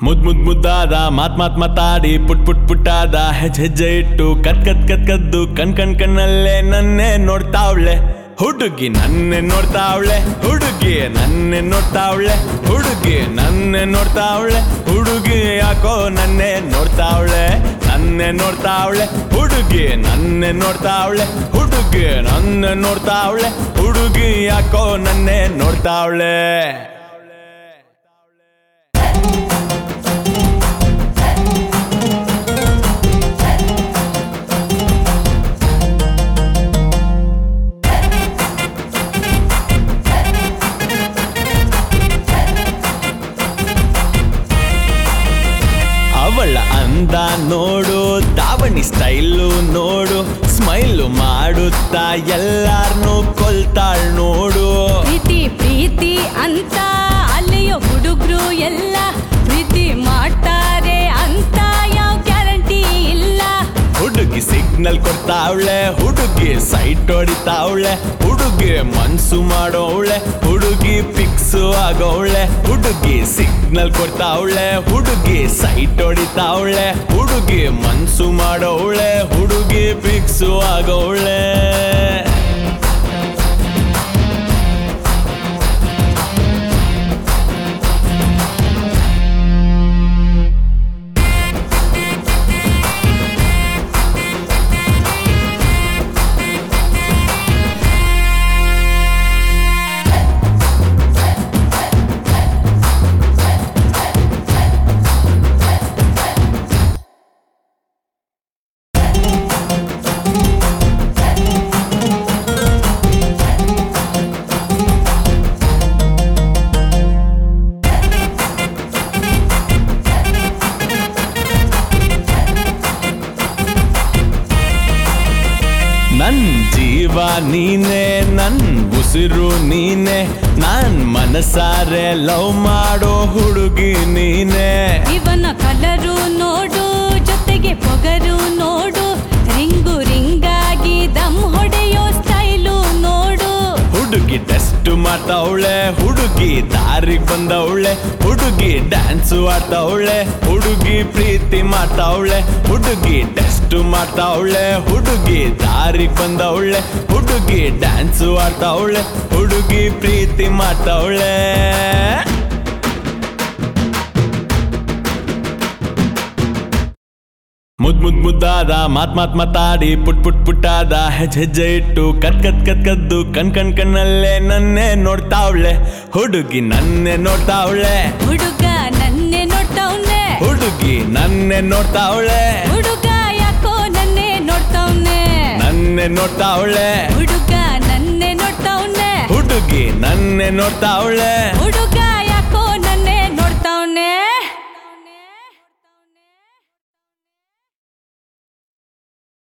ಮುದ್ದಾದ ಮಾತಾಡಿ ಪುಟ್ಟಾದ ಹೆಜ್ಜೆ ಇಟ್ಟು ಕದ್ದು ಕಣ್ಣಲ್ಲೇ ನನ್ನೇ ನೋಡ್ತಾವ್ಳೆ ಹುಡುಗಿ ನನ್ನೇ ನೋಡ್ತಾವ್ಳೆ ಹುಡುಗಿ ನನ್ನೇ ನೋಡ್ತಾವ್ಳೆ ಹುಡುಗಿ ನನ್ನೇ ನೋಡ್ತಾವ್ಳೆ ಹುಡುಗಿ ಯಾಕೋ ನನ್ನೇ ನೋಡ್ತಾವ್ಳೆ ನನ್ನೇ ನೋಡ್ತಾವ್ಳೆ ಹುಡುಗಿ ನನ್ನೇ ನೋಡ್ತಾವ್ಳೆ ಹುಡುಗಿ ನನ್ನೇ ನೋಡ್ತಾವ್ಳೆ ಹುಡುಗಿ ಯಾಕೋ ನನ್ನೇ ನೋಡ್ತಾವ್ಳೆ ಅವಳ ಅಂದ ನೋಡು ದಾವಣಿ ಸ್ಟೈಲು ನೋಡು ಸ್ಮೈಲು ಮಾಡುತ್ತಾ ಎಲ್ಲಾರ್ನು ಕೊಲ್ತಾಳ್ ನೋಡು ಪ್ರೀತಿ ಅಂತ ಅಲ್ಲಿಯೋ ಹುಡುಗ್ರು ಎಲ್ಲ ಪ್ರೀತಿ ಮಾಡ್ತಾರೆ ಅಂತ ಯಾವ ಗ್ಯಾರಂಟಿ ಇಲ್ಲ ಹುಡುಗಿ ಸಿಗ್ನಲ್ ಕೊಡ್ತಾವಳೆ ಹುಡುಗಿ ಸೈಟ್ ಹೊಡಿತಾವಳೆ ಹುಡುಗಿ ಮನ್ಸು ಮಾಡೋವಳೆ ಹುಡುಗಿ ಫಿಕ್ಸ್ ಆಗೋವಳೆ ಹುಡುಗಿ ಸಿಗ್ನಲ್ ಕೊಡ್ತಾವಳೆ ಹುಡುಗಿ ಸೈಟ್ ಹೊಡಿತಾವಳೆ ಹುಡುಗಿ ಮನ್ಸು ಮಾಡೋವಳೆ ಹುಡುಗಿ ಫಿಕ್ಸ್ ಆಗೋವಳೆ ನನ್ ಜೀವ ನೀನೆ ನನ್ ಉಸಿರು ನೀನೆ ನಾನ್ ಮನಸಾರೆ ಲವ್ ಮಾಡೋ ಹುಡುಗಿ ನೀನೆ ಇವನ ಕಲರು ನೋಡು ಜೊತೆಗೆ ಪೊಗರು ನೋಡು ರಿಂಗಾಗಿ ದಮ್ ಹೊಡೆಯೋ ಸ್ಟೈಲು ನೋಡು ಹುಡುಗಿ ಟೆಸ್ಟ್ ಮಾಡ್ತಾವಳೆ ಹುಡುಗಿ ದಾರಿಗ್ ಬಂದವಳೆ ಹುಡುಗಿ ಡ್ಯಾನ್ಸ್ ಆಡ್ತಾವಳೆ ಹುಡುಗಿ ಪ್ರೀತಿ ಮಾಡ್ತಾವಳೆ ಹುಡುಗಿ ಟೆಸ್ಟ್ ಮಾಡ್ತಾವಳೆ ಹುಡುಗಿ ದಾರಿಗ್ ಬಂದವಳೆ ಹುಡುಗಿ ಡ್ಯಾನ್ಸ್ ಆಡ್ತಾವಳೆ ಹುಡುಗಿ ಪ್ರೀತಿ ಮಾಡ್ತಾವಳೆ ಮುದ್ದಾದ ಮಾತಾಡಿ ಪುಟ್ಟಾದ ಹೆಜ್ಜೆ ಇಟ್ಟು ಕದ್ದು ಕಣ್ಣಲ್ಲೇ ನನ್ನೇ ನೋಡ್ತಾವ್ಳೆ ಹುಡುಗಿ ನನ್ನೇ ನೋಡ್ತಾವ್ಳೆ ಹುಡುಗ ನನ್ನೇ ನೋಡ್ತಾವ್ನೆ ಹುಡುಗಿ ನನ್ನೇ ನೋಡ್ತಾವ್ಳೆ ಹುಡುಗ ಯಾಕೋ ನನ್ನೇ ನೋಡ್ತಾವ್ನೆ ನನ್ನೇ ನೋಡ್ತಾವ್ಳೆ ಹುಡುಗ ನನ್ನೇ ನೋಡ್ತಾವ್ನೆ ಹುಡುಗಿ ನನ್ನೇ ನೋಡ್ತಾವ್ಳೆ ಹುಡುಗ